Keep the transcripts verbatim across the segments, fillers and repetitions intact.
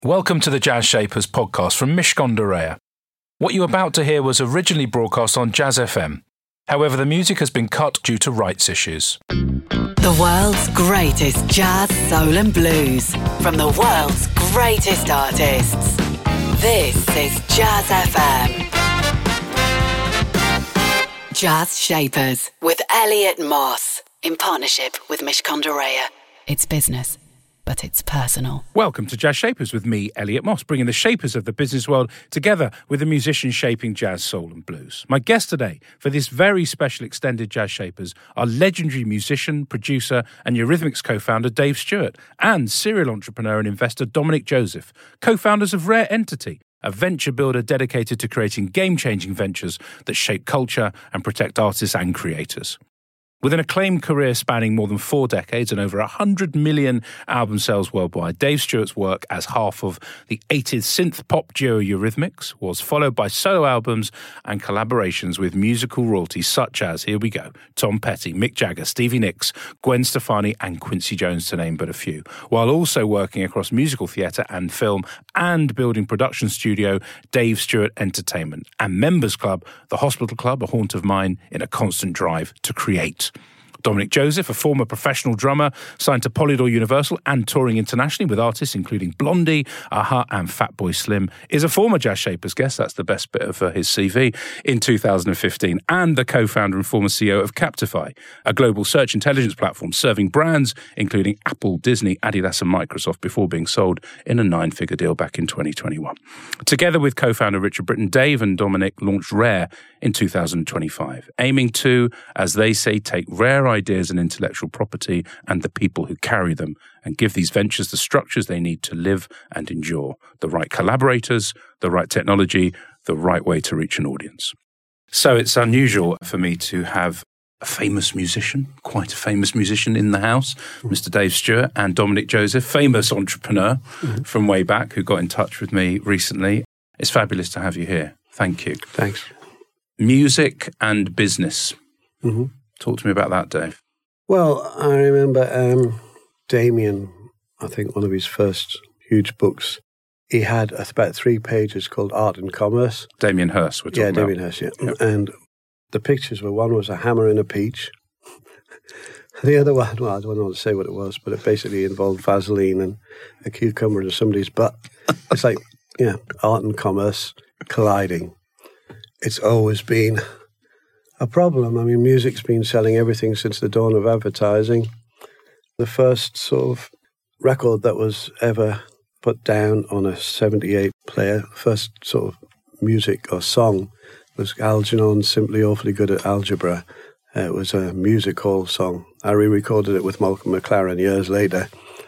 Welcome to the Jazz Shapers podcast from Mishcon de Reya. What you're about to hear was originally broadcast on Jazz F M. However, the music has been cut due to rights issues. The world's greatest jazz, soul and blues from the world's greatest artists. This is Jazz F M. Jazz Shapers with Elliot Moss in partnership with Mishcon de Reya. It's business, but it's personal. Welcome to Jazz Shapers with me, Elliot Moss, bringing the shapers of the business world together with the musicians shaping jazz, soul and blues. My guest today for this very special extended Jazz Shapers are legendary musician, producer and Eurythmics co-founder Dave Stewart and serial entrepreneur and investor Dominic Joseph, co-founders of Rare Entity, a venture builder dedicated to creating game-changing ventures that shape culture and protect artists and creators. With an acclaimed career spanning more than four decades and over one hundred million album sales worldwide, Dave Stewart's work as half of the eighties synth-pop duo Eurythmics was followed by solo albums and collaborations with musical royalties such as, here we go, Tom Petty, Mick Jagger, Stevie Nicks, Gwen Stefani and Quincy Jones, to name but a few, while also working across musical theatre and film and building production studio Dave Stewart Entertainment and Members Club, the Hospital Club, a haunt of mine in a constant drive to create. Dominic Joseph, a former professional drummer, signed to Polydor Universal and touring internationally with artists including Blondie, a-ha and Fatboy Slim, is a former Jazz Shapers guest, that's the best bit of uh, his C V, in two thousand fifteen, and the co-founder and former C E O of Captify, a global search intelligence platform serving brands including Apple, Disney, Adidas and Microsoft before being sold in a nine-figure deal back in twenty twenty-one. Together with co-founder Richard Britton, Dave and Dominic launched Rare in two thousand twenty-five, aiming to, as they say, take rare ideas and intellectual property and the people who carry them and give these ventures the structures they need to live and endure, the right collaborators, the right technology, the right way to reach an audience. So it's unusual for me to have a famous musician, quite a famous musician in the house, mm-hmm. Mister Dave Stewart, and Dominic Joseph, famous entrepreneur mm-hmm. from way back who got in touch with me recently. It's fabulous to have you here. Thank you. Thanks. Music and business. Mm-hmm. Talk to me about that, Dave. Well, I remember um, Damien, I think one of his first huge books, he had about three pages called Art and Commerce. Damien Hirst, we're talking yeah, about. Damien Hirst, yeah. Yep. And the pictures were, one was a hammer and a peach. The other one, well, I don't want to say what it was, but it basically involved Vaseline and a cucumber into somebody's butt. It's like, yeah, art and commerce colliding. It's always been a problem. I mean, music's been selling everything since the dawn of advertising. The first sort of record that was ever put down on a seventy-eight player, first sort of music or song, was Algernon, Simply Awfully Good at Algebra. Uh, it was a music hall song. I re-recorded it with Malcolm McLaren years later.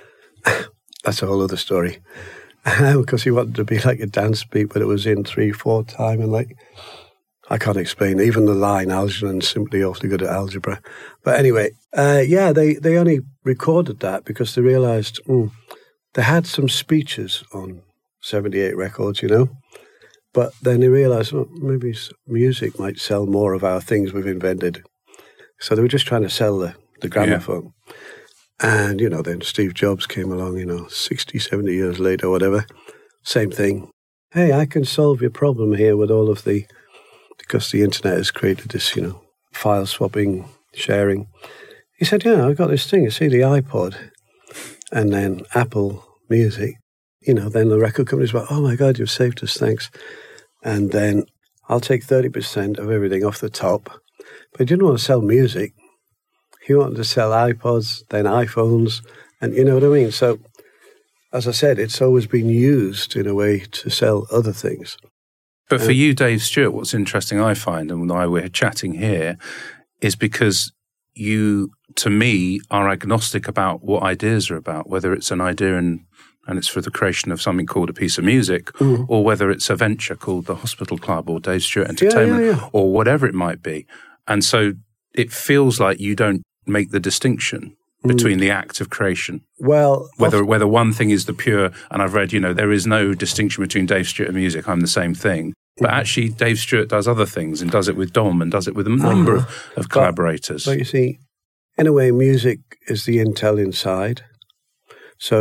That's a whole other story. Because he wanted to be like a dance beat, but it was in three four time, and like, I can't explain. Even the line, Algernon, Simply Awfully Good at Algebra. But anyway, uh, yeah, they, they only recorded that because they realised mm, they had some speeches on seventy-eight records, you know. But then they realised, well, maybe music might sell more of our things we've invented. So they were just trying to sell the, the gramophone. Yeah. And, you know, then Steve Jobs came along, you know, sixty, seventy years later, whatever. Same thing. Hey, I can solve your problem here with all of the... because the internet has created this, you know, file swapping, sharing. He said, yeah, I got this thing. You see the iPod and then Apple Music. You know, then the record companies were, oh my God, you've saved us, thanks. And then I'll take thirty percent of everything off the top. But he didn't want to sell music. He wanted to sell iPods, then iPhones, and you know what I mean? So, as I said, it's always been used in a way to sell other things. But for you, Dave Stewart, what's interesting, I find, and why we're chatting here, is because you, to me, are agnostic about what ideas are about, whether it's an idea and, and it's for the creation of something called a piece of music, mm. or whether it's a venture called the Hospital Club or Dave Stewart Entertainment, yeah, yeah, yeah. or whatever it might be. And so it feels like you don't make the distinction between mm. the act of creation. Well, whether often, whether one thing is the pure, and I've read, you know, there is no distinction between Dave Stewart and music, I'm the same thing. But mm. actually, Dave Stewart does other things and does it with Dom and does it with a number uh-huh. of, of collaborators. But, but you see, in a way, music is the intel inside. So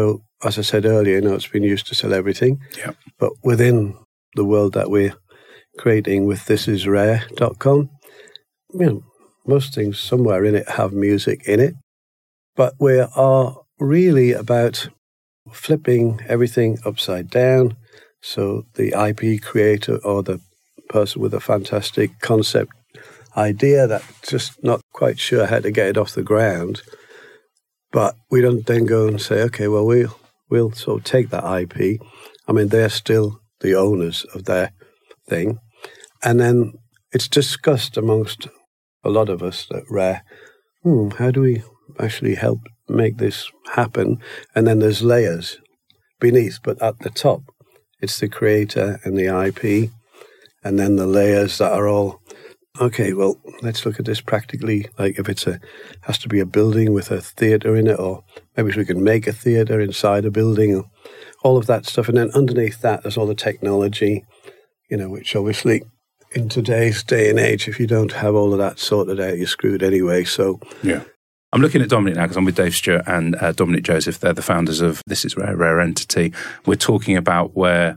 as I said earlier, you know, it's been used to sell everything. Yeah. But within the world that we're creating with this is rare dot com, you know, most things somewhere in it have music in it. But we are really about flipping everything upside down. So the I P creator or the person with a fantastic concept idea that just not quite sure how to get it off the ground. But we don't then go and say, okay, well, we'll, we'll sort of take that I P. I mean, they're still the owners of their thing. And then it's discussed amongst a lot of us at Rare, hmm, how do we actually help make this happen? And then there's layers beneath, but at the top, it's the creator and the I P, and then the layers that are all, okay, well, let's look at this practically, like if it's a, has to be a building with a theatre in it, or maybe we can make a theatre inside a building, or all of that stuff. And then underneath that, there's all the technology, you know, which obviously in today's day and age, if you don't have all of that sorted out, you're screwed anyway. So, yeah. I'm looking at Dominic now because I'm with Dave Stewart and uh, Dominic Joseph. They're the founders of This Is Rare, Rare Entity. We're talking about where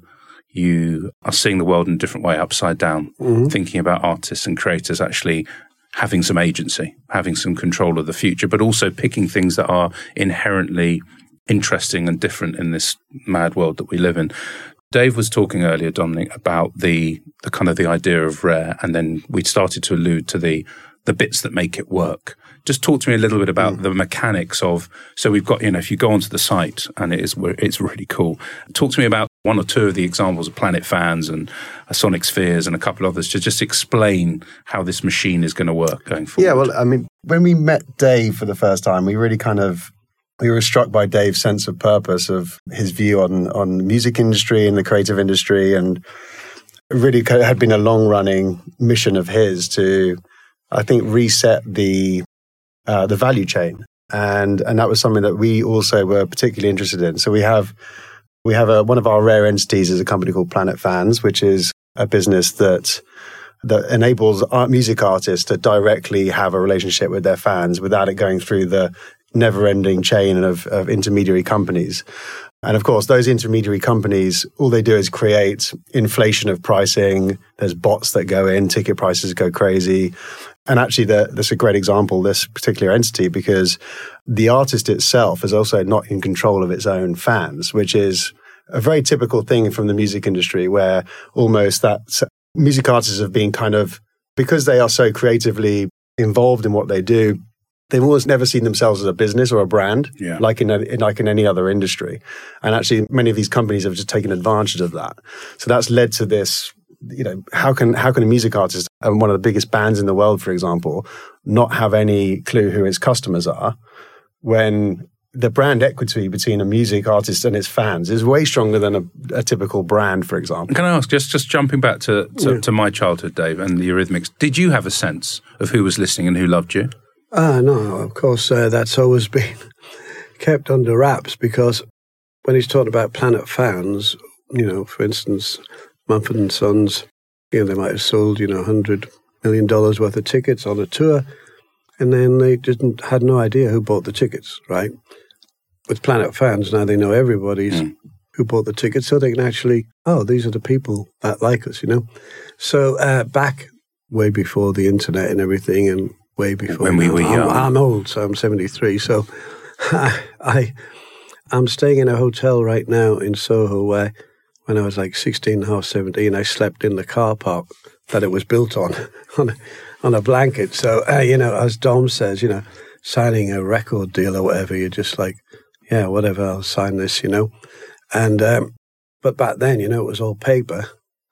you are seeing the world in a different way, upside down, mm-hmm. thinking about artists and creators actually having some agency, having some control of the future, but also picking things that are inherently interesting and different in this mad world that we live in. Dave was talking earlier, Dominic, about the, the kind of the idea of Rare, and then we started to allude to the the bits that make it work. Just talk to me a little bit about mm. the mechanics of, so we've got, you know, if you go onto the site and it is, it's really cool. Talk to me about one or two of the examples of Planet Fans and Sonic Spheres and a couple others to just explain how this machine is going to work going forward. Yeah, well, I mean, when we met Dave for the first time, we really kind of, we were struck by Dave's sense of purpose, of his view on, on the music industry and the creative industry, and it really had been a long-running mission of his to, I think, reset the uh, the value chain, and and that was something that we also were particularly interested in. So we have we have a, one of our rare entities is a company called Planet Fans, which is a business that that enables art, music artists to directly have a relationship with their fans without it going through the never-ending chain of, of intermediary companies. And of course, those intermediary companies, all they do is create inflation of pricing. There's bots that go in, ticket prices go crazy. And actually, the, that's a great example, this particular entity, because the artist itself is also not in control of its own fans, which is a very typical thing from the music industry, where almost that music artists have been kind of, because they are so creatively involved in what they do, they've almost never seen themselves as a business or a brand, yeah. like in, a, like in any other industry. And actually, many of these companies have just taken advantage of that. So that's led to this, you know, how can how can a music artist and one of the biggest bands in the world, for example, not have any clue who its customers are, when the brand equity between a music artist and its fans is way stronger than a, a typical brand, for example. Can I ask, just, just jumping back to, to, yeah. to my childhood, Dave, and the Eurythmics, did you have a sense of who was listening and who loved you? Ah, no, of course, uh, that's always been kept under wraps, because when he's talking about Planet Fans, you know, for instance, Mumford and Sons, you know, they might have sold, you know, one hundred million dollars worth of tickets on a tour, and then they didn't had no idea who bought the tickets, right? With Planet Fans, now they know everybody's mm. who bought the tickets, so they can actually, oh, these are the people that like us, you know? So uh, back way before the internet and everything, and way before when we were young. I'm, I'm old, so I'm seventy-three. So I, I, I'm staying in a hotel right now in Soho where when I was like sixteen and a half, seventeen, I slept in the car park that it was built on, on a, on a blanket. So, uh, you know, as Dom says, you know, signing a record deal or whatever, you're just like, yeah, whatever, I'll sign this, you know. And, um, but back then, you know, it was all paper.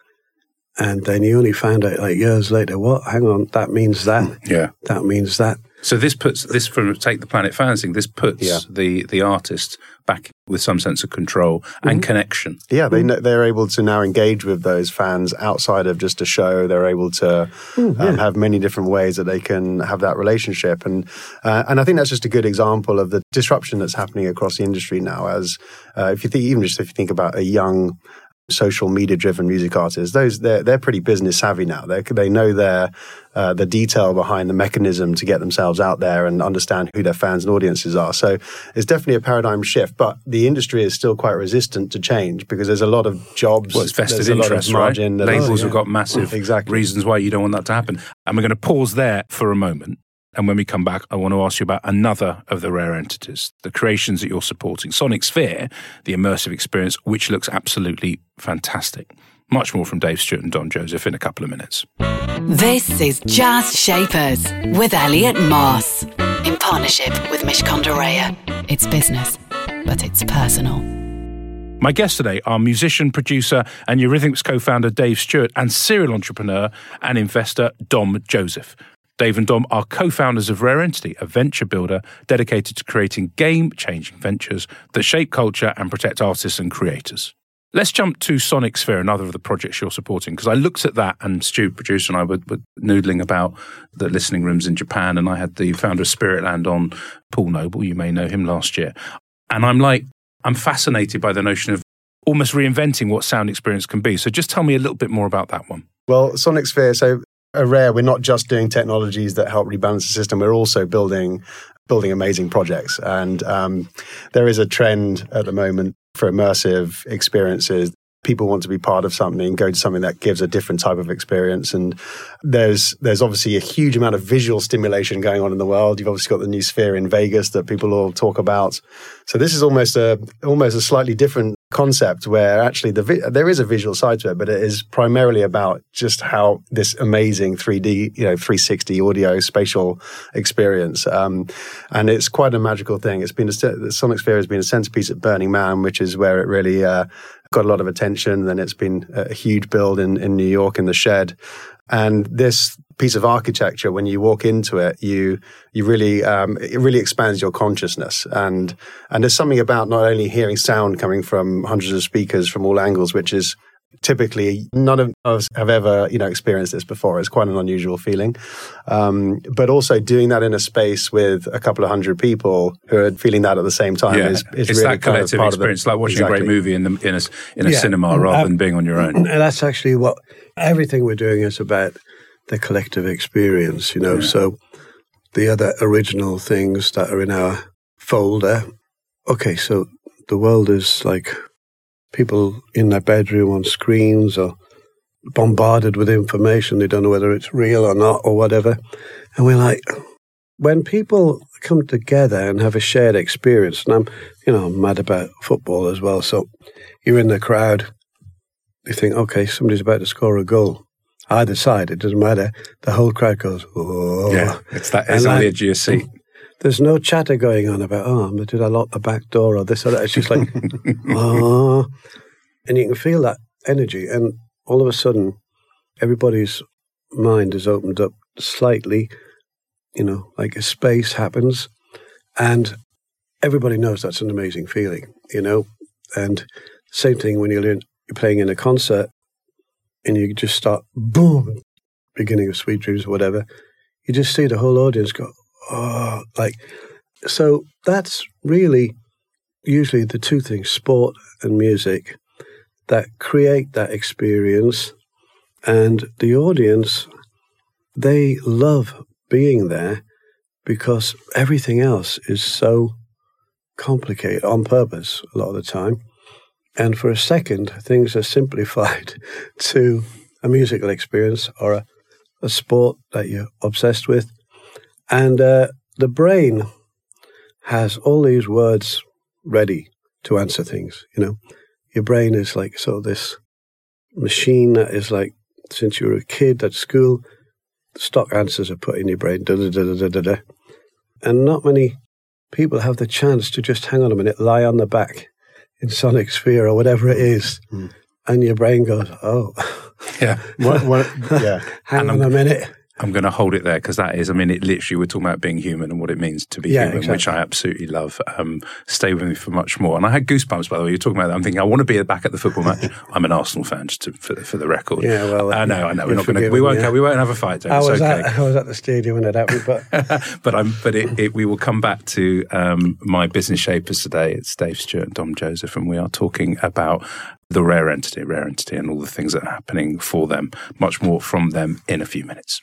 And then you only found out like years later, what? Hang on, that means that. Yeah. That means that. So this puts, this from, take the Planet Fans thing, this puts yeah. the, the artist back with some sense of control mm-hmm. and connection. Yeah, they, they're able to now engage with those fans outside of just a show. They're able to mm, yeah. um, have many different ways that they can have that relationship. And uh, and I think that's just a good example of the disruption that's happening across the industry now. As uh, if you think, even just if you think about a young social media driven music artists, those they're they're pretty business savvy now. They they know their uh, the detail behind the mechanism to get themselves out there and understand who their fans and audiences are. So it's definitely a paradigm shift. But the industry is still quite resistant to change because there's a lot of jobs. Well, it's vested there's interest, a lot of margin, right? Labels oh, yeah. have got massive exactly. reasons why you don't want that to happen. And we're going to pause there for a moment. And when we come back, I want to ask you about another of the rare entities, the creations that you're supporting. Sonic Sphere, the immersive experience, which looks absolutely fantastic. Much more from Dave Stewart and Dom Joseph in a couple of minutes. This is Jazz Shapers with Elliot Moss, in partnership with Mishcon de Reya. It's business, but it's personal. My guests today are musician, producer and Eurythmics co-founder Dave Stewart and serial entrepreneur and investor Dom Joseph. Dave and Dom are co-founders of Rare Entity, a venture builder dedicated to creating game-changing ventures that shape culture and protect artists and creators. Let's jump to Sonic Sphere, another of the projects you're supporting, because I looked at that and Stu, producer, and I were, were noodling about the listening rooms in Japan, and I had the founder of Spiritland on, Paul Noble, you may know him, last year. And I'm like, I'm fascinated by the notion of almost reinventing what sound experience can be. So just tell me a little bit more about that one. Well, Sonic Sphere, so at Rare, we're not just doing technologies that help rebalance the system. We're also building building amazing projects. And um, there is a trend at the moment for immersive experiences. People want to be part of something, go to something that gives a different type of experience. And there's there's obviously a huge amount of visual stimulation going on in the world. You've obviously got the new Sphere in Vegas that people all talk about. So this is almost a almost a slightly different concept where actually the vi- there is a visual side to it, but it is primarily about just how this amazing three D, you know, three sixty audio spatial experience. Um, and it's quite a magical thing. It's been a, the Sonic Sphere has been a centerpiece at Burning Man, which is where it really uh, got a lot of attention. Then it's been a huge build in, in New York in the Shed. And this piece of architecture, when you walk into it, you you really um, it really expands your consciousness, and and there's something about not only hearing sound coming from hundreds of speakers from all angles, which is typically none of us have ever you know experienced this before. It's quite an unusual feeling, um, but also doing that in a space with a couple of hundred people who are feeling that at the same time yeah. is, is it's really that collective kind of experience, the, like watching exactly. a great movie in the in a in a yeah. cinema rather um, than being on your own. And that's actually what everything we're doing is about. The collective experience, you know. Yeah. So the other original things that are in our folder. Okay, so the world is like people in their bedroom on screens or bombarded with information. They don't know whether it's real or not or whatever. And we're like, when people come together and have a shared experience, and I'm, you know, I'm mad about football as well. So you're in the crowd, you think, okay, somebody's about to score a goal. Either side, it doesn't matter. The whole crowd goes, oh. Yeah, it's that, it's on the edge of your seat. There's no chatter going on about, oh, did I lock the back door or this or that. It's just like, oh. And you can feel that energy. And all of a sudden, everybody's mind is opened up slightly, you know, like a space happens. And everybody knows that's an amazing feeling, you know. And same thing when you're, in, you're playing in a concert, and you just start, boom, beginning of Sweet Dreams or whatever, you just see the whole audience go, oh, like, so that's really usually the two things, sport and music, that create that experience. And the audience, they love being there because everything else is so complicated on purpose a lot of the time. And for a second, things are simplified to a musical experience or a, a sport that you're obsessed with. And uh, the brain has all these words ready to answer things, you know. Your brain is like, so this machine that is like, since you were a kid at school, stock answers are put in your brain, da da da da da da. And not many people have the chance to just hang on a minute, lie on the back in Sonic Sphere or whatever it is, mm. and your brain goes, oh. Yeah. what, what, yeah. Hang on a minute. I'm going to hold it there because that is, I mean, it literally, we're talking about being human and what it means to be yeah, human, exactly. which I absolutely love. Um, stay with me for much more. And I had goosebumps, by the way, you're talking about that. I'm thinking, I want to be back at the football match. I'm an Arsenal fan, just to, for, for the record. Yeah, well. I know, I know. We're not going to, we won't, yeah. we won't have a fight. I it's was, okay. at, I was at the stadium when it happened, but. but I'm, but it, it, we will come back to um, my business shapers today. It's Dave Stewart and Dom Joseph, and we are talking about the Rare Entity, Rare Entity and all the things that are happening for them. Much more from them in a few minutes.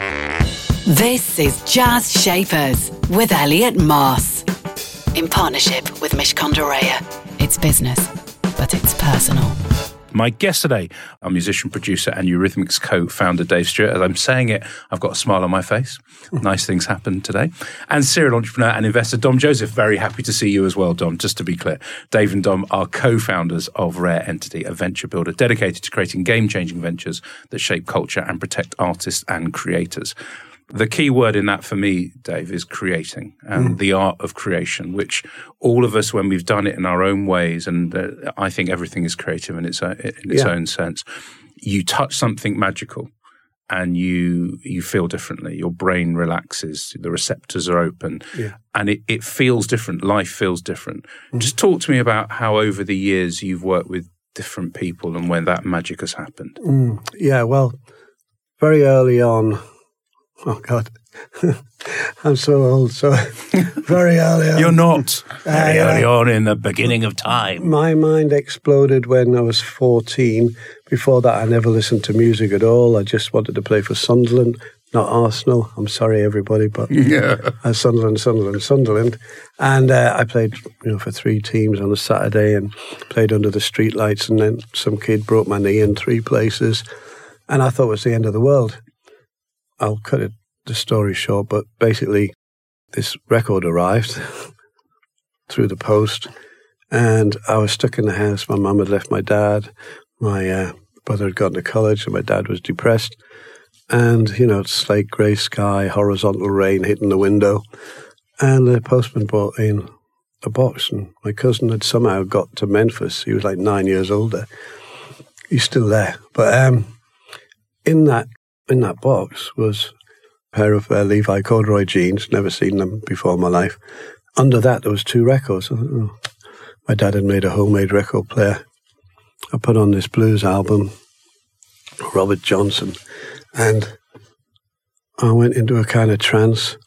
This is Jazz Shapers with Elliot Moss. In partnership with Mishcon de Reya. It's business, but it's personal. My guest today, our musician, producer and Eurythmics co-founder Dave Stewart. As I'm saying it, I've got a smile on my face. Nice things happened today. And serial entrepreneur and investor Dom Joseph. Very happy to see you as well, Dom, just to be clear. Dave and Dom are co-founders of Rare Entity, a venture builder dedicated to creating game-changing ventures that shape culture and protect artists and creators. The key word in that for me, Dave, is creating and mm. the art of creation, which all of us, when we've done it in our own ways, and uh, I think everything is creative in its own, in its yeah. own sense, you touch something magical and you you feel differently. Your brain relaxes, the receptors are open, yeah. and it, it feels different. Life feels different. Mm. Just talk to me about how over the years you've worked with different people and when that magic has happened. Mm. Yeah, well, very early on, oh, God. I'm so old, so very early on. You're not. Very uh, early on in the beginning of time. My mind exploded when I was fourteen. Before that, I never listened to music at all. I just wanted to play for Sunderland, not Arsenal. I'm sorry, everybody, but yeah. uh, Sunderland, Sunderland, Sunderland. And uh, I played you know, for three teams on a Saturday and played under the streetlights, and then some kid broke my knee in three places. And I thought it was the end of the world. I'll cut it, the story short, but basically this record arrived through the post and I was stuck in the house. My mum had left my dad. My uh, brother had gone to college and my dad was depressed. And, you know, slate grey sky, horizontal rain hitting the window. And the postman brought in a box and my cousin had somehow got to Memphis. He was like nine years older. He's still there. But um, in that In that box was a pair of uh, Levi corduroy jeans, never seen them before in my life. Under that, there was two records. Oh, my dad had made a homemade record player. I put on this blues album, Robert Johnson, and I went into a kind of trance.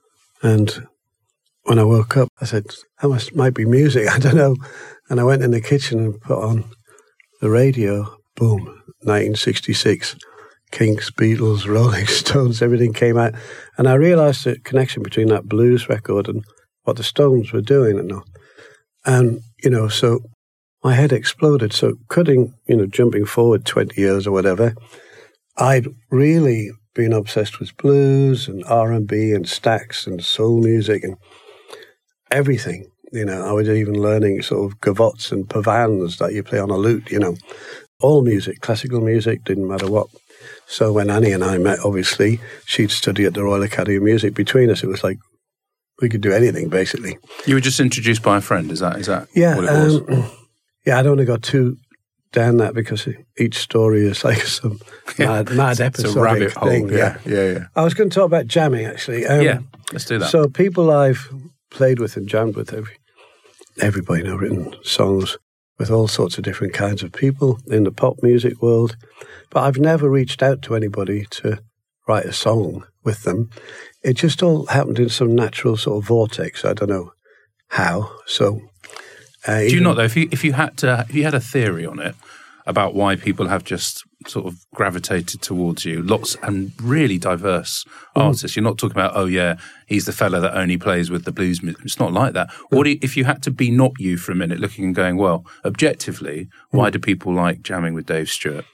And when I woke up, I said, that must, might be music, I don't know. And I went in the kitchen and put on the radio. Boom, nineteen sixty-six. Kinks, Beatles, Rolling Stones, everything came out. And I realised the connection between that blues record and what the Stones were doing and all. And, you know, so my head exploded. So cutting, you know, jumping forward twenty years or whatever, I'd really been obsessed with blues and R and B and Stax and soul music and everything. You know, I was even learning sort of gavots and pavans that you play on a lute, you know. All music, classical music, didn't matter what. So when Annie and I met, obviously, she'd study at the Royal Academy of Music. Between us, it was like we could do anything, basically. You were just introduced by a friend, is that is that yeah, what it was? Um, yeah, I don't want to go too down that because each story is like some yeah. mad, mad episodic it's a rabbit hole. thing. Yeah, yeah, yeah, yeah. I was going to talk about jamming, actually. Um, yeah, let's do that. So people I've played with and jammed with, every, everybody, you know, written songs with all sorts of different kinds of people in the pop music world. But I've never reached out to anybody to write a song with them. It just all happened in some natural sort of vortex. I don't know how. So, uh, do you not though? If you if you had to, if you had a theory on it about why people have just sort of gravitated towards you, lots and really diverse mm. artists. You're not talking about, oh yeah, he's the fella that only plays with the blues music. It's not like that. Mm. What if you had to be not you for a minute, looking and going, well, objectively, why mm. do people like jamming with Dave Stewart?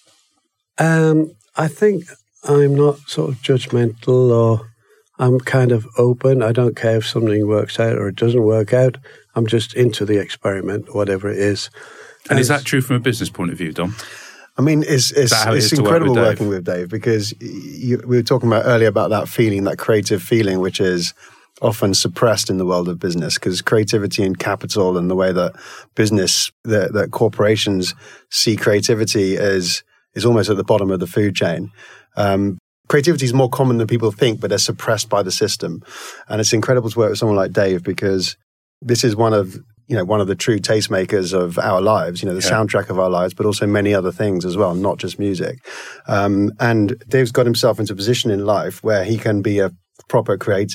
Um, I think I'm not sort of judgmental, or I'm kind of open. I don't care if something works out or it doesn't work out. I'm just into the experiment, whatever it is. And, and is that true from a business point of view, Dom? I mean, it's it's, it's it incredible work with working with Dave because you, we were talking about earlier about that feeling, that creative feeling, which is often suppressed in the world of business because creativity and capital and the way that business, that, that corporations see creativity is is almost at the bottom of the food chain. Um, creativity is more common than people think, but they're suppressed by the system. And it's incredible to work with someone like Dave because this is one of you know, one of the true tastemakers of our lives, you know, the yeah. soundtrack of our lives, but also many other things as well, not just music. Um, and Dave's got himself into a position in life where he can be a proper creative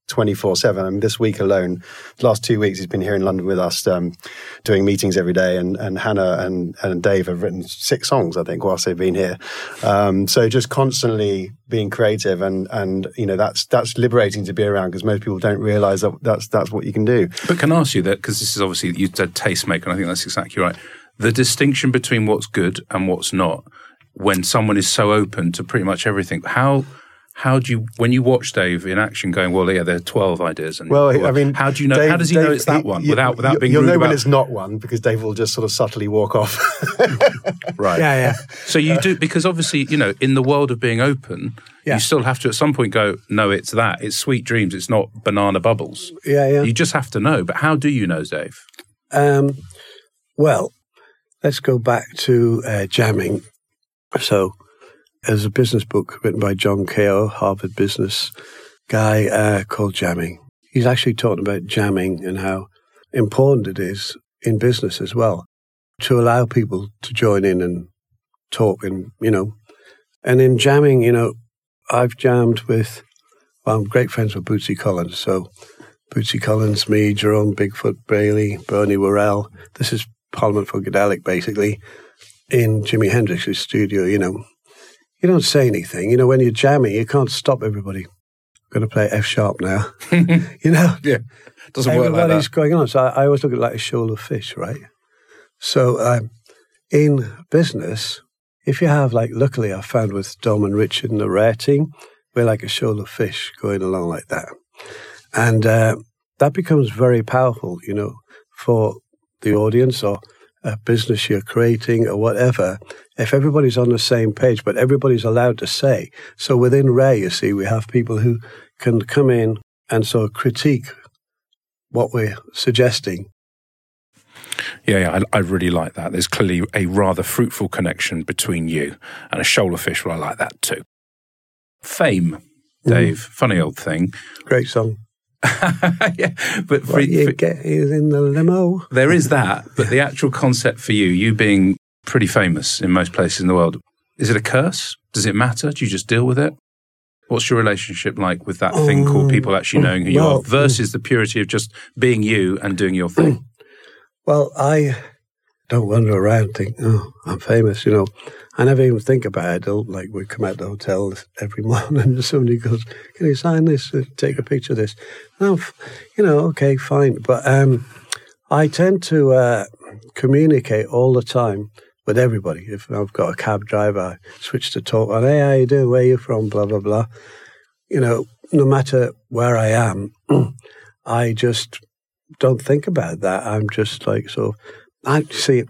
twenty-four seven. I mean, this week alone, the last two weeks, he's been here in London with us, um, doing meetings every day. And, and Hannah and, and Dave have written six songs, I think, whilst they've been here. Um, so just constantly being creative, and, and you know, that's that's liberating to be around, because most people don't realise that that's, that's what you can do. But can I ask you that, because this is obviously, you said tastemaker, and I think that's exactly right. The distinction between what's good and what's not, when someone is so open to pretty much everything, how... How do you, when you watch Dave in action, going, well, yeah, there are twelve ideas, and well, I mean, how do you know? Dave, how does he Dave, know it's that he, one you, without without you, being? You'll rude know about when it's not one, because Dave will just sort of subtly walk off. Right. Yeah, yeah. So you do, because obviously, you know, in the world of being open, yeah. you still have to at some point go, no, it's that. It's Sweet Dreams. It's not Banana Bubbles. Yeah, yeah. You just have to know. But how do you know, Dave? Um, well, let's go back to uh, jamming. So. There's a business book written by John Keogh, Harvard business guy, uh, called Jamming. He's actually talking about jamming and how important it is in business as well to allow people to join in and talk, and, you know. And in jamming, you know, I've jammed with, well, I'm great friends with Bootsy Collins. So Bootsy Collins, me, Jerome Bigfoot Bailey, Bernie Worrell. This is Parliament Funkadelic, basically, in Jimi Hendrix's studio, you know. You don't say anything. You know, when you're jamming, you can't stop everybody. I'm going to play F sharp now. You know? Yeah. Doesn't work like that. Everybody's going on. So I, I always look at it like a shoal of fish, right? So um, in business, if you have, like, luckily I found with Dom and Richard and the Rare team, we're like a shoal of fish going along like that. And uh, that becomes very powerful, you know, for the audience or a business you're creating or whatever, if everybody's on the same page, but everybody's allowed to say. So within Ray, you see, we have people who can come in and sort of critique what we're suggesting. Yeah, yeah, I, I really like that. There's clearly a rather fruitful connection between you and a shoal of fish. Well, I like that too. Fame, Dave, mm. funny old thing. Great song. Yeah, but for, what you for, get is in the limo. There is that, but the actual concept for you, you being pretty famous in most places in the world, is it a curse? Does it matter? Do you just deal with it? What's your relationship like with that um, thing called people actually knowing who well, you are versus the purity of just being you and doing your thing? Well, I don't wander around and think, oh, I'm famous, you know. I never even think about it. I don't, like, we come out the hotel every morning and somebody goes, can you sign this, take a picture of this? And I'm, you know, okay, fine. But um, I tend to uh, communicate all the time with everybody. If I've got a cab driver, I switch to talk on, hey, how you doing? Where are you from? Blah, blah, blah. You know, no matter where I am, I just don't think about that. I'm just like, so, I see,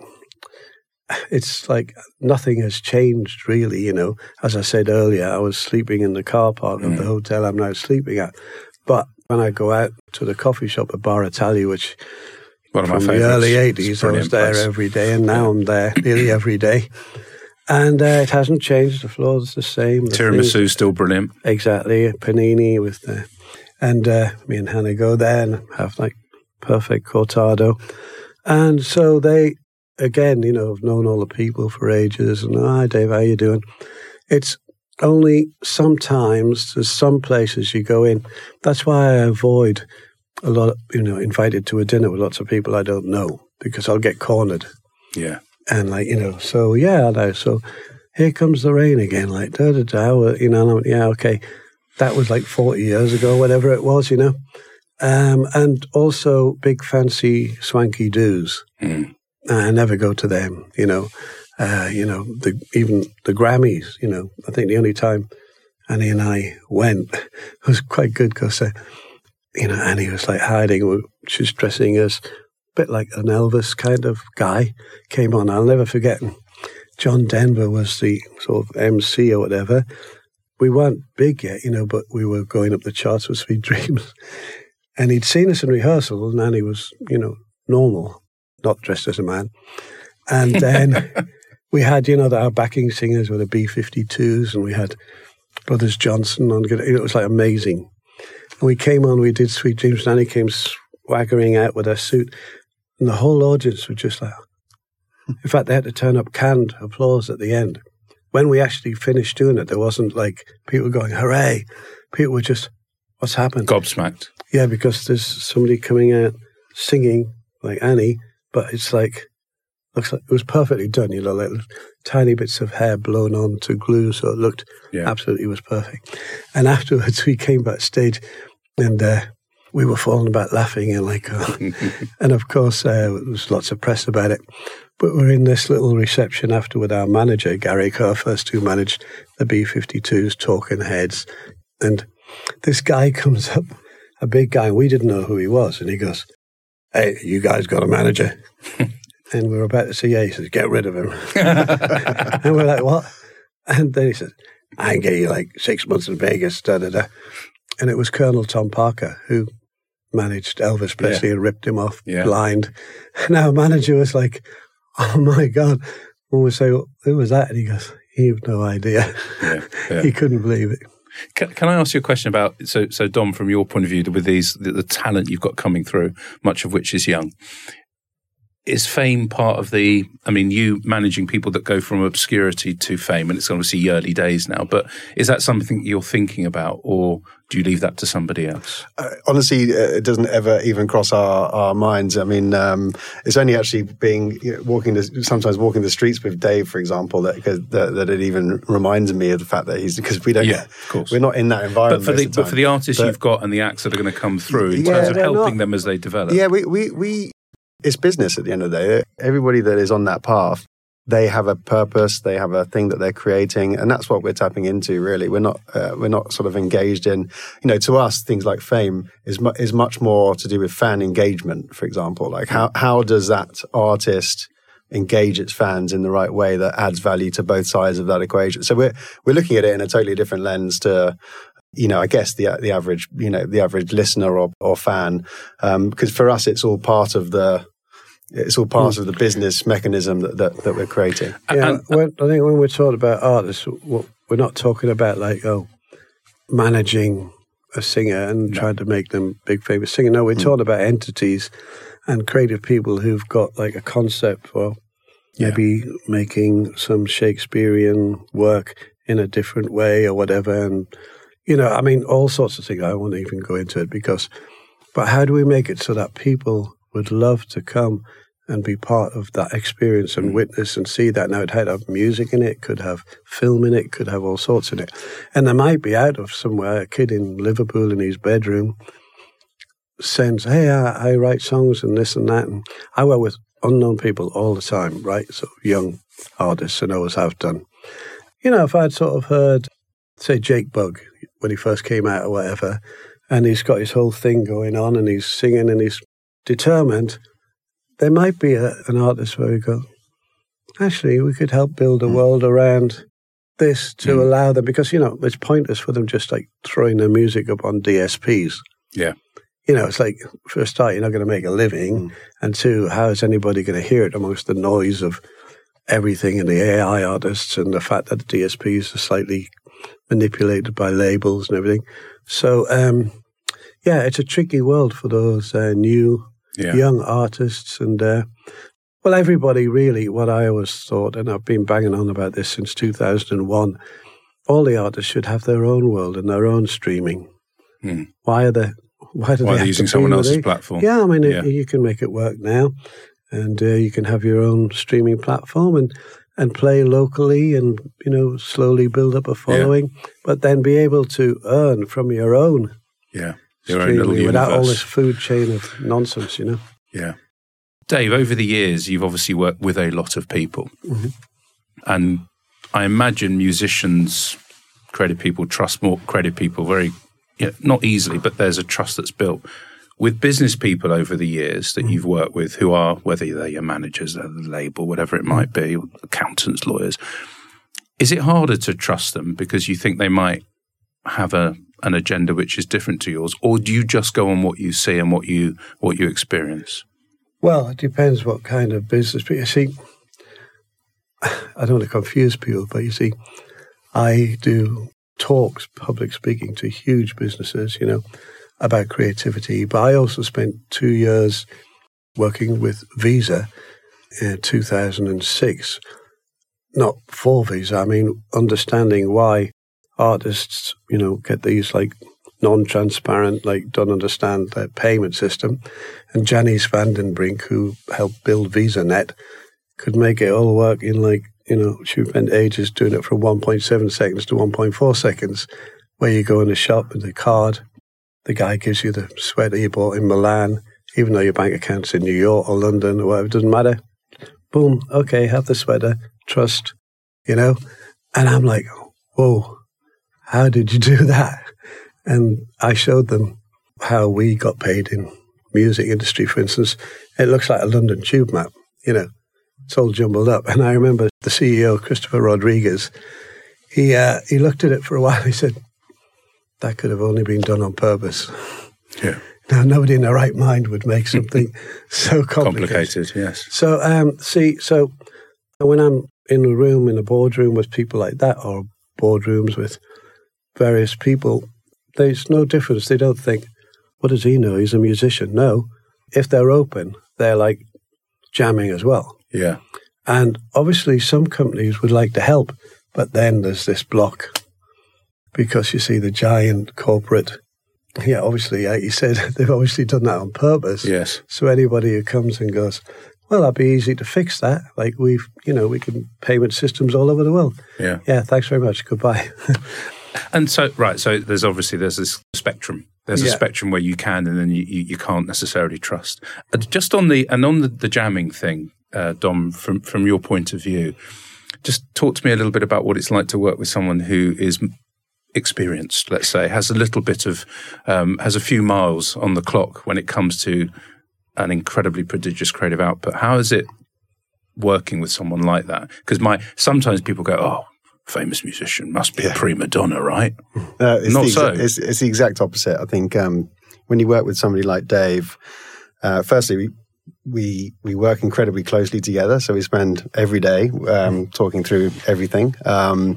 it's like nothing has changed really, you know. As I said earlier, I was sleeping in the car park of mm. the hotel I'm now sleeping at. But when I go out to the coffee shop at Bar Italia, which One of my from favorites. the early eighties, I was there place. every day, and now I'm there nearly every day. And uh, it hasn't changed. The floor's the same. The Tiramisu still brilliant. Exactly. Panini with the... And uh, me and Hannah go there and have like perfect cortado. And so they, again, you know, have known all the people for ages. And, oh, hi, Dave, how you doing? It's only sometimes, there's some places you go in. That's why I avoid a lot of, you know, invited to a dinner with lots of people I don't know, because I'll get cornered. Yeah. And like, you know, so yeah, no, so here comes the rain again, like, da da da, you know, and I went, yeah, okay. That was like forty years ago, whatever it was, you know. Um, and also big fancy swanky do's. Mm. I never go to them, you know. Uh, you know, the, even the Grammys, you know. I think the only time Annie and I went was quite good because, uh, you know, Annie was like hiding. She was dressing as a bit like an Elvis kind of guy. Came on, I'll never forget. John Denver was the sort of M C or whatever. We weren't big yet, you know, but we were going up the charts with Sweet Dreams. And he'd seen us in rehearsal, and Annie was, you know, normal, not dressed as a man. And then we had, you know, our backing singers were the B fifty-twos, and we had Brothers Johnson on guitar. It was like amazing. And we came on, we did Sweet Dreams, and Annie came swaggering out with her suit, and the whole audience were just like, in fact, they had to turn up canned applause at the end. When we actually finished doing it, there wasn't like people going, hooray. People were just, what's happened? Gobsmacked. Yeah, because there's somebody coming out singing like Annie, but it's like, looks like it was perfectly done, you know, like tiny bits of hair blown on to glue, so it looked Yeah. absolutely was perfect. And afterwards we came backstage and uh, we were falling about laughing and like, uh, and of course uh, there was lots of press about it. But we're in this little reception after with our manager, Gary Carr, first who managed the B fifty-twos, Talking Heads. And this guy comes up, a big guy, and we didn't know who he was. And he goes, "Hey, you guys got a manager?" And we were about to say, yeah. He says, "Get rid of him." And we're like, "What?" And then he says, "I can get you like six months in Vegas, da da da." And it was Colonel Tom Parker who managed Elvis Presley Yeah. and ripped him off Yeah. blind. And our manager was like, "Oh my God." When we say, well, "Who was that?" And he goes, "He had no idea." Yeah, yeah. He couldn't believe it. Can, can I ask you a question about, so, so Dom, from your point of view, with these, the, the talent you've got coming through, much of which is young, is fame part of the, I mean, you managing people that go from obscurity to fame, and it's obviously early days now, but is that something you're thinking about, or do you leave that to somebody else? Uh, honestly, uh, it doesn't ever even cross our, our minds. I mean, um, it's only actually being you know, walking the, sometimes walking the streets with Dave, for example, that, that that it even reminds me of the fact that he's because we don't, Yeah, of course. we're not in that But environment. for the, most of but for the artists But- you've got and the acts that are going to come through, in Yeah, terms of they're helping not- them as they develop. Yeah, we, we, we, it's business at the end of the day. Everybody that is on that path, they have a purpose, they have a thing that they're creating, and that's what we're tapping into. Really, we're not uh, we're not sort of engaged in, you know, to us things like fame is mu- is much more to do with fan engagement. For example, like how how does that artist engage its fans in the right way that adds value to both sides of that equation? So we're we're looking at it in a totally different lens to, you know, I guess the the average, you know, the average listener or or fan, um, because for us it's all part of the. It's all part of the business mechanism that, that, that we're creating. Yeah, And- when, I think when we're talking about artists, w- we're not talking about like, oh, managing a singer and trying to make them big famous singer. No, we're talking about entities and creative people who've got like a concept for Yeah. maybe making some Shakespearean work in a different way or whatever. And, you know, I mean, all sorts of things. I won't even go into it because, but how do we make it so that people would love to come and be part of that experience and witness and see that? Now, it had have music in it, could have film in it, could have all sorts in it. And there might be out of somewhere a kid in Liverpool in his bedroom sends, "Hey, I, I write songs and this and that." And I work with unknown people all the time, right? So young artists and always have done. You know, if I'd sort of heard, say, Jake Bugg when he first came out or whatever, and he's got his whole thing going on and he's singing and he's determined, there might be a, an artist where we go, actually, we could help build a world around this to Mm. allow them, because, you know, it's pointless for them just like throwing their music up on D S Ps. Yeah. You know, it's like, for a start, you're not going to make a living. And two, how is anybody going to hear it amongst the noise of everything and the A I artists and the fact that the D S Ps are slightly manipulated by labels and everything. So, um, yeah, it's a tricky world for those uh, new Yeah. young artists. And, uh, well, everybody really, what I always thought, and I've been banging on about this since two thousand one, all the artists should have their own world and their own streaming. Mm. Why are they, why do Why are they they have using to someone be with else's it? platform? Yeah, I mean, Yeah. It, you can make it work now, and uh, you can have your own streaming platform and, and play locally and, you know, slowly build up a following, but then be able to earn from your own Yeah. Your own little streaming without all universe. this food chain of nonsense, you know. Yeah. Dave, over the years, you've obviously worked with a lot of people. Mm-hmm. And I imagine musicians, creative people, trust more creative people very, you know, not easily, but there's a trust that's built. With business people over the years that you've worked with who are, whether they're your managers, the label, whatever it might be, accountants, lawyers, is it harder to trust them because you think they might have a an agenda which is different to yours, or do you just go on what you see and what you what you experience? Well, it depends what kind of business. But you see, I don't want to confuse people, but you see, I do talks, public speaking to huge businesses, you know, about creativity. But I also spent two years working with Visa in two thousand six. Not for Visa, I mean, understanding why artists, you know, get these like non-transparent, like don't understand the payment system. And Janice Vandenbrink, who helped build VisaNet, could make it all work in like, you know, she spent ages doing it from one point seven seconds to one point four seconds, where you go in the shop with the card, the guy gives you the sweater you bought in Milan, even though your bank account's in New York or London or whatever, it doesn't matter. Boom, okay, have the sweater, trust, you know. And I'm like, whoa, how did you do that? And I showed them how we got paid in music industry, for instance. It looks like a London tube map, you know. It's all jumbled up. And I remember the C E O, Christopher Rodriguez, he uh, he looked at it for a while. He said, that could have only been done on purpose. Yeah. Now, nobody in their right mind would make something so complicated. Complicated, yes. So, um, see, so when I'm in a room, in a boardroom with people like that, or boardrooms with various people, there's no difference. They don't think, what does he know? He's a musician. No. If they're open, they're like jamming as well. Yeah. And obviously some companies would like to help, but then there's this block because you see the giant corporate, yeah, obviously, like you said, they've obviously done that on purpose. Yes. So anybody who comes and goes, well, that'd be easy to fix that. Like we've, you know, we can payment systems all over the world. Yeah. Yeah, thanks very much. Goodbye. And so, right, so there's obviously, there's this spectrum. There's a Yeah. spectrum where you can and then you, you, you can't necessarily trust. Uh, just on the, and on the, the jamming thing, uh, Dom, from, from your point of view, just talk to me a little bit about what it's like to work with someone who is experienced, let's say, has a little bit of, um, has a few miles on the clock when it comes to an incredibly prodigious creative output. How is it working with someone like that? Because my, sometimes people go, oh, famous musician must be Yeah. a prima donna, right? Uh, it's Not the so. exa- it's, it's the exact opposite. I think um, when you work with somebody like Dave, uh, firstly, we, we we work incredibly closely together. So we spend every day um, talking through everything. Um,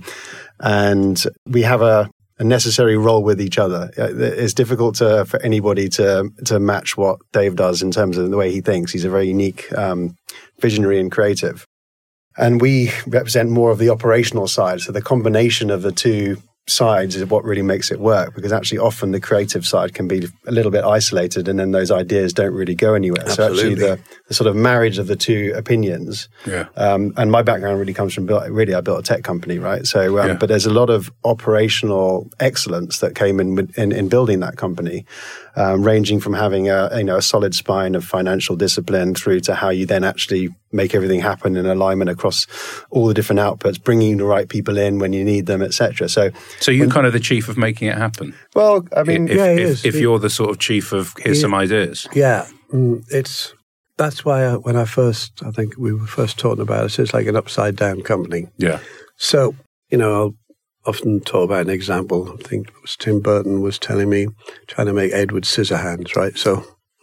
and we have a, a necessary role with each other. It's difficult to, for anybody to to match what Dave does in terms of the way he thinks. He's a very unique um, visionary and creative. And we represent more of the operational side. So the combination of the two sides is what really makes it work, because actually often the creative side can be a little bit isolated and then those ideas don't really go anywhere. Absolutely. So actually the, the sort of marriage of the two opinions. Yeah. Um, and my background really comes from, build, really I built a tech company, right? So, um, Yeah. but there's a lot of operational excellence that came in with- in, in building that company, um, ranging from having a, you know, a solid spine of financial discipline through to how you then actually make everything happen in alignment across all the different outputs, bringing the right people in when you need them, et cetera. So, So you're kind of the chief of making it happen. well, I mean, if, yeah, it if, is. if It- you're the sort of chief of here's Yeah. some ideas. Yeah, mm, it's that's why I, when I first, I think we were first talking about it, it's like an upside down company. Yeah. So, you know, I'll often talk about an example. I think it was Tim Burton was telling me, trying to make Edward Scissorhands, right? So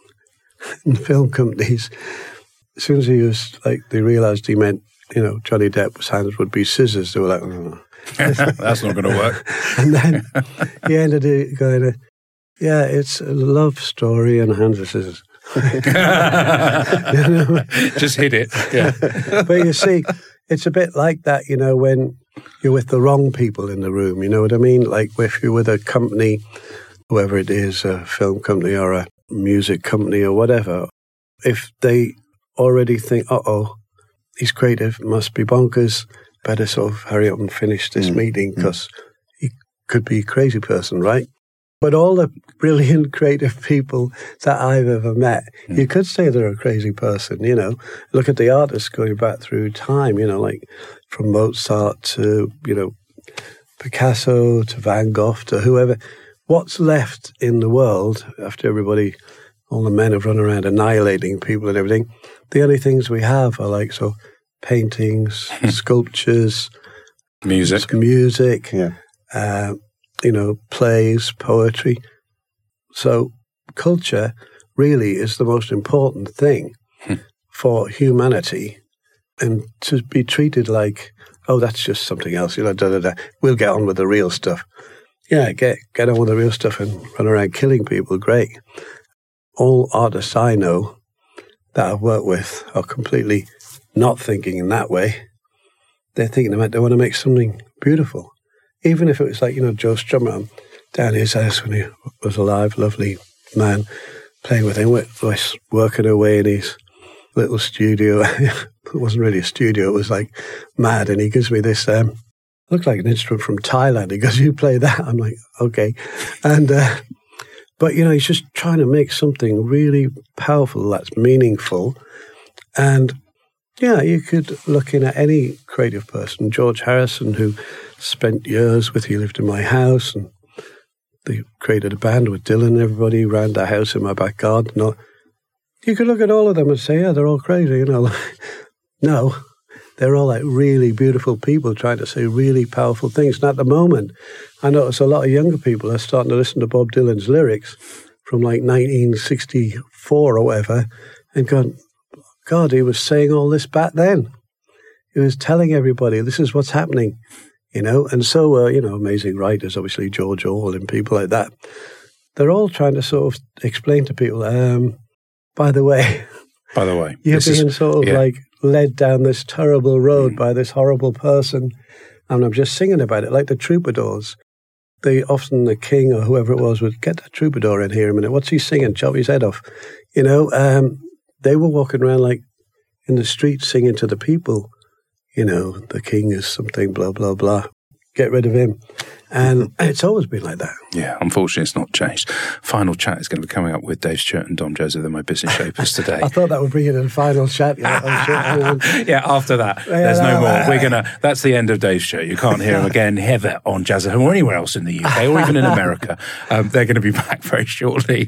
in film companies, as soon as he was like, they realised he meant, you know, Johnny Depp's hands would be scissors. They were like, oh. That's not going to work. And then he ended it going, yeah, it's a love story and hands of scissors. You know? Just hit it. Yeah. But you see, it's a bit like that, you know, when you're with the wrong people in the room, you know what I mean? Like if you're with a company, whoever it is, a film company or a music company or whatever, if they already think, uh-oh, he's creative, must be bonkers, better sort of hurry up and finish this Mm. meeting because he could be a crazy person, right? But all the brilliant creative people that I've ever met, Mm. you could say they're a crazy person, you know. Look at the artists going back through time, you know, like from Mozart to, you know, Picasso to Van Gogh to whoever. What's left in the world after everybody, all the men have run around annihilating people and everything, the only things we have are like, so paintings, sculptures, Music. music, yeah. uh, you know, plays, poetry. So culture really is the most important thing for humanity, and to be treated like, oh, that's just something else, you know, da, da, da. We'll get on with the real stuff. Yeah, get, get on with the real stuff and run around killing people, great. All artists I know that I've worked with are completely not thinking in that way. They're thinking about they want to make something beautiful. Even if it was like, you know, Joe Strummer, I'm down his house when he was alive, lovely man, playing with him, was working away in his little studio. It wasn't really a studio, it was like mad. And he gives me this, um, looked like an instrument from Thailand. He goes, you play that? I'm like, okay. And, uh, but, you know, he's just trying to make something really powerful that's meaningful. And, yeah, you could look in at any creative person. George Harrison, who spent years with, he lived in my house, and they created a band with Dylan and everybody around the house in my back garden. You could look at all of them and say, yeah, they're all crazy, you know. No, they're all like really beautiful people trying to say really powerful things. And at the moment, I notice a lot of younger people are starting to listen to Bob Dylan's lyrics from like nineteen sixty-four or whatever and going, God, he was saying all this back then. He was telling everybody this is what's happening, you know. And so, uh, you know, amazing writers, obviously George Orwell and people like that, they're all trying to sort of explain to people, um, by the way, by the way, you're being is, sort of yeah. like led down this terrible road mm. by this horrible person. And I'm just singing about it, like the troubadours. They often, the king or whoever it was, would get the troubadour in here a minute. What's he singing? Chop his head off. You know, um, they were walking around like in the street singing to the people, you know, the king is something, blah, blah, blah. Get rid of him. And it's always been like that. Yeah, unfortunately, it's not changed. Final chat is going to be coming up with Dave Stewart and Dom Joseph. They're my business shapers today. I thought that would bring it in final chat. Yeah, oh, shit, yeah after that, yeah, there's no, no more. Uh, We're gonna. That's the end of Dave Stewart. You can't hear him again ever on Jazz F M or anywhere else in the U K or even in America. Um, they're going to be back very shortly.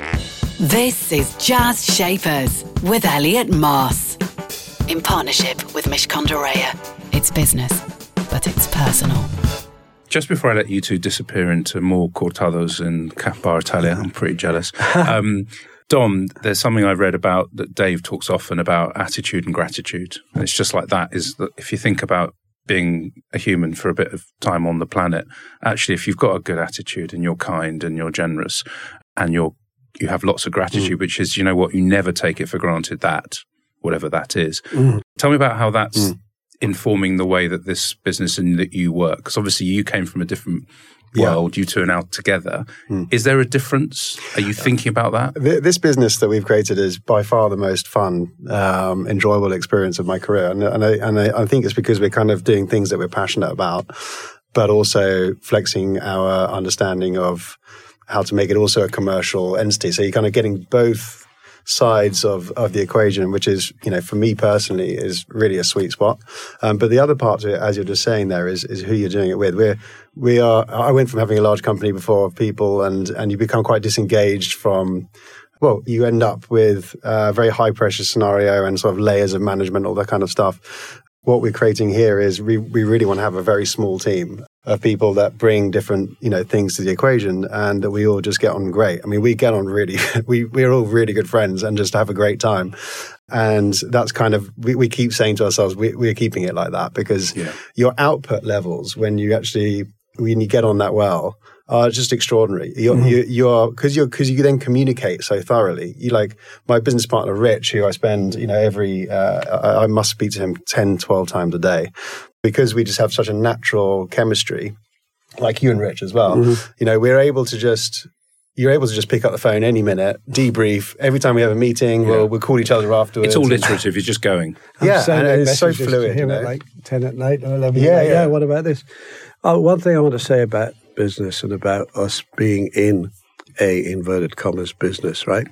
This is Jazz Shapers with Elliot Moss. In partnership with Mishcon de Reya. It's business, but it's personal. Just before I let you two disappear into more cortados in Cap Bar Italia, I'm pretty jealous. Um, Dom, there's something I read about that Dave talks often about attitude and gratitude. And it's just like that, is that if you think about being a human for a bit of time on the planet, actually, if you've got a good attitude and you're kind and you're generous and you're you have lots of gratitude, mm. which is, you know what, you never take it for granted that, whatever that is. Mm. Tell me about how that's... Mm. informing the way that this business and that you work? Because obviously you came from a different world, yeah. you two are now together. Mm. Is there a difference? Are you thinking about that? This business that we've created is by far the most fun, um, enjoyable experience of my career. And, and, I, and I, I think it's because we're kind of doing things that we're passionate about, but also flexing our understanding of how to make it also a commercial entity. So you're kind of getting both sides of, of the equation, which is, you know, for me personally, is really a sweet spot. Um, but the other part of it, as you're just saying there, is is who you're doing it with. We're, we are, I went from having a large company before of people and, and you become quite disengaged from, well, you end up with a very high pressure scenario and sort of layers of management, all that kind of stuff. What we're creating here is we, we really want to have a very small team of people that bring different, you know, things to the equation and that we all just get on great. I mean, we get on really, we, we're all really good friends and just have a great time. And that's kind of, we, we keep saying to ourselves, we, we're keeping it like that because yeah. your output levels, when you actually, when you get on that well, are just extraordinary. You're, mm-hmm. you, you're, cause you're, cause you then communicate so thoroughly. You like my business partner, Rich, who I spend, you know, every, uh, I, I must speak to him ten, twelve times a day because we just have such a natural chemistry, like you and Rich as well. Mm-hmm. You know, we're able to just, you're able to just pick up the phone any minute, debrief. Every time we have a meeting, yeah. we'll, we'll call each other afterwards. It's all iterative. You're just going. Yeah, and it's so fluid. To him you know? At like ten at night or eleven. Yeah, at night. yeah. yeah. What about this? Oh, one thing I want to say about business and about us being in a inverted commas business, right,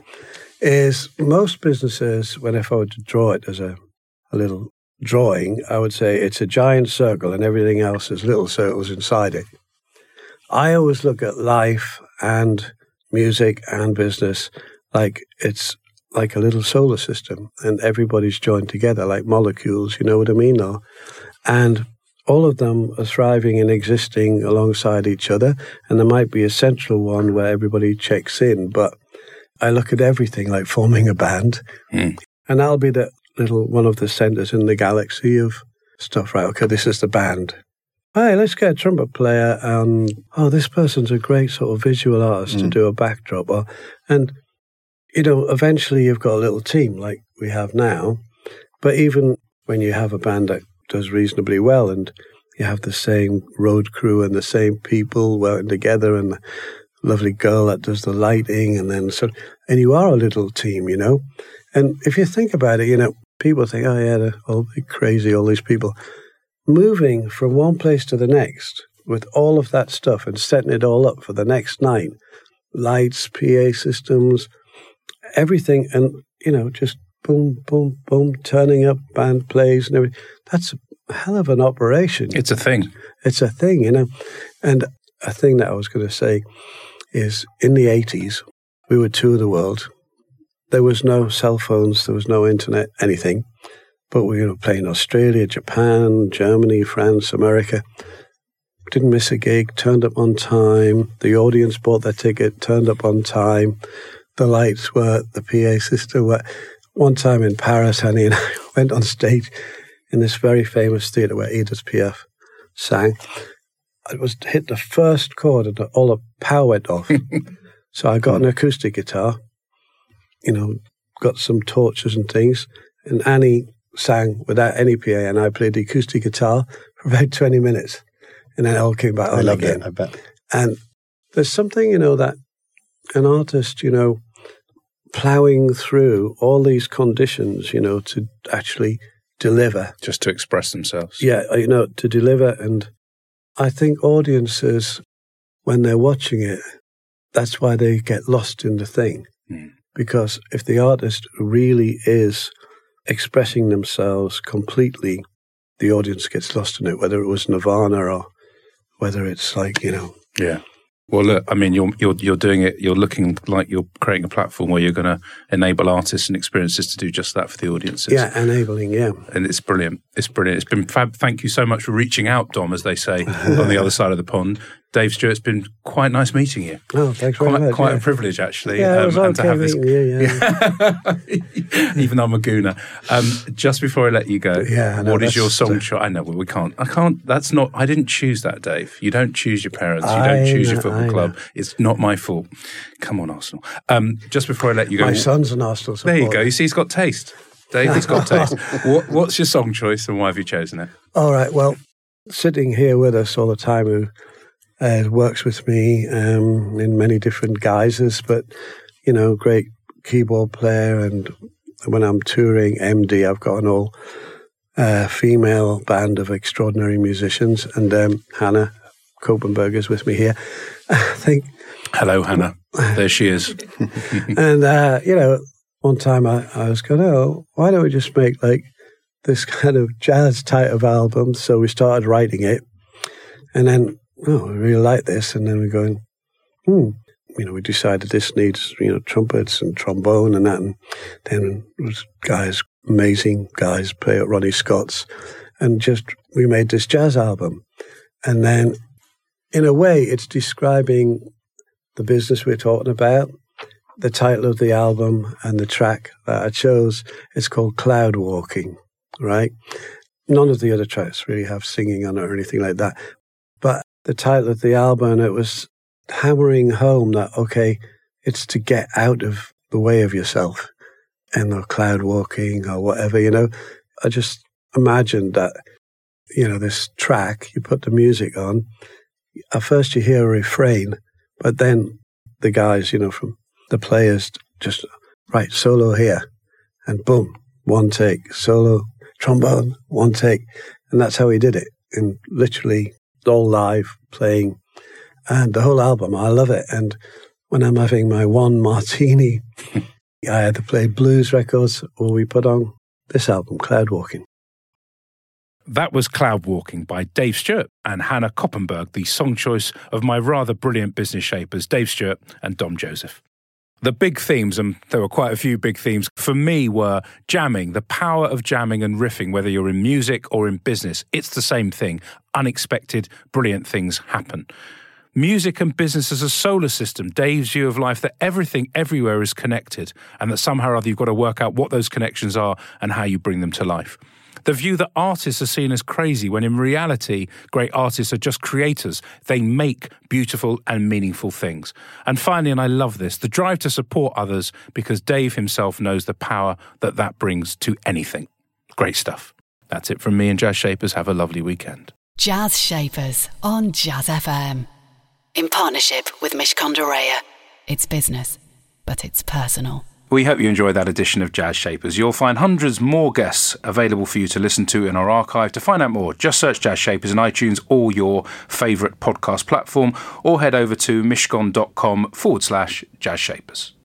is most businesses, when if I were to draw it as a, a little drawing, I would say it's a giant circle and everything else is little circles inside it. I always look at life and music and business like it's like a little solar system and everybody's joined together like molecules, you know what I mean? Though? And all of them are thriving and existing alongside each other, and there might be a central one where everybody checks in, but I look at everything like forming a band, mm. and that'll be the little one of the centers in the galaxy of stuff, right? Okay, this is the band. Hey, let's get a trumpet player, and oh, this person's a great sort of visual artist mm. to do a backdrop. Or, and, you know, eventually you've got a little team like we have now, but even when you have a band that does reasonably well and, you have the same road crew and the same people working together, and the lovely girl that does the lighting, and then so, and you are a little team, you know. And if you think about it, you know, people think, oh yeah, they're all crazy, all these people. Moving from one place to the next with all of that stuff and setting it all up for the next night, lights, P A systems, everything, and, you know, just boom, boom, boom, turning up, band plays and everything. That's a hell of an operation. It's a thing. It's a thing, you know. And a thing that I was going to say is in the eighties, we would tour the world. There was no cell phones, there was no internet, anything. But we were playing Australia, Japan, Germany, France, America. Didn't miss a gig, turned up on time. The audience bought their ticket, turned up on time. The lights worked, the P A system worked. One time in Paris, Honey and I went on stage in this very famous theatre where Edith Piaf sang. I was hit the first chord and all the power went off. So I got an acoustic guitar, you know, got some torches and things, and Annie sang without any P A, and I played the acoustic guitar for about twenty minutes, and then it all came back on I loved again. it, I bet. And there's something, you know, that an artist, you know, ploughing through all these conditions, you know, to actually deliver. Just to express themselves. Yeah, you know, to deliver. And I think audiences, when they're watching it, that's why they get lost in the thing. Mm. Because if the artist really is expressing themselves completely, the audience gets lost in it, whether it was Nirvana or whether it's like, you know. Yeah. Well, look, I mean, you're you're you're doing it. You're looking like you're creating a platform where you're going to enable artists and experiences to do just that for the audiences. Yeah, enabling, yeah. And it's brilliant. It's brilliant. It's been fab. Thank you so much for reaching out, Dom, as they say on the other side of the pond. Dave Stewart, it's been quite nice meeting you. Oh, thanks very quite, much. Quite yeah. a privilege, actually. Yeah, um, it was and okay to have this. meeting you, yeah. Even though I'm a gooner. Um, just before I let you go, Yeah, I know, what is your that's song the- choice? I know, well, we can't. I can't. That's not. I didn't choose that, Dave. You don't choose your parents. You don't I choose know, your football I club. know. It's not my fault. Come on, Arsenal. Um, just before I let you go, My son's an Arsenal supporter. there you go. You see, he's got taste. Dave, he's got taste. What, what's your song choice, and why have you chosen it? All right, well, sitting here with us all the time, who uh, works with me um, in many different guises, but, you know, great keyboard player, and when I'm touring M D, I've got an all uh, female band of extraordinary musicians, and um, Hannah Kopenberg is with me here. I think, Hello, Hannah. There she is. and, uh, you know, one time I, I was going, oh, why don't we just make like this kind of jazz type of album? So we started writing it, and then, oh, we really like this. And then we're going, hmm, you know, we decided this needs, you know, trumpets and trombone and that. And then it was guys, amazing guys, play at Ronnie Scott's. And just, we made this jazz album. And then, in a way, it's describing the business we're talking about. The title of the album and the track that I chose is called Cloud Walking, right? None of the other tracks really have singing on it or anything like that. But the title of the album, it was hammering home that, okay, it's to get out of the way of yourself and the cloud walking or whatever, you know. I just imagined that, you know, this track, you put the music on, at first you hear a refrain, but then the guys, you know, from the players just, right, solo here, and boom, one take, solo, trombone, one take. And that's how he did it, in literally all live playing. And the whole album, I love it. And when I'm having my one martini, I either play blues records or we put on this album, Cloud Walking. That was Cloud Walking by Dave Stewart and Hannah Kopenberg, the song choice of my rather brilliant business shapers, Dave Stewart and Dom Joseph. The big themes, and there were quite a few big themes, for me were jamming, the power of jamming and riffing, whether you're in music or in business. It's the same thing. Unexpected, brilliant things happen. Music and business as a solar system, Dave's view of life, that everything everywhere is connected, and that somehow or other you've got to work out what those connections are and how you bring them to life. The view that artists are seen as crazy, when in reality, great artists are just creators. They make beautiful and meaningful things. And finally, and I love this, the drive to support others, because Dave himself knows the power that that brings to anything. Great stuff. That's it from me and Jazz Shapers. Have a lovely weekend. Jazz Shapers on Jazz F M. In partnership with Mishcon de Reya. It's business, but it's personal. We hope you enjoyed that edition of Jazz Shapers. You'll find hundreds more guests available for you to listen to in our archive. To find out more, just search Jazz Shapers in iTunes or your favourite podcast platform, or head over to mishcon.com forward slash Jazz Shapers.